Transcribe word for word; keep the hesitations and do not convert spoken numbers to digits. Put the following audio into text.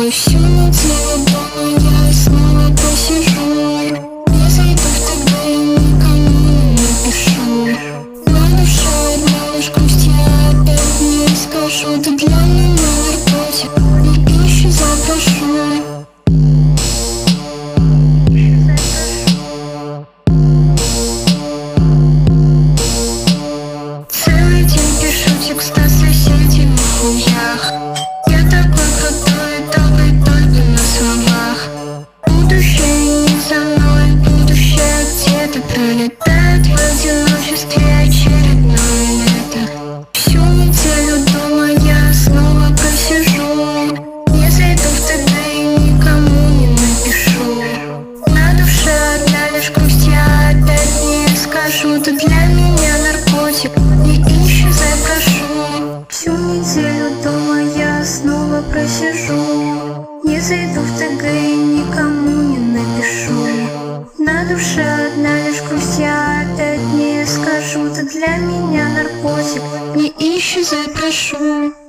И всю неделю дома я снова посижу, не зайду в ТГ и никому не напишу. На душе одна лишь грусть, я опять не скажу. Ты для меня наркотик, не исчезай, прошу. Целый день пишу текста соседям в хуях. Я такой крутой, добрый только на словах. Будущее не за мной, будущее где-то пролетает в одиночестве очередное лето. Всю неделю дома я снова просижу, не зайду в ТГ и никому не напишу. На душе одна лишь грусть, я опять не скажу. Ты для меня наркотик, не исчезай, прошу. Всю неделю дома я снова просижу, не зайду в ТГ и никому не напишу. На душе одна лишь грусть, я опять не скажу. Ты для меня наркотик, не исчезай, прошу.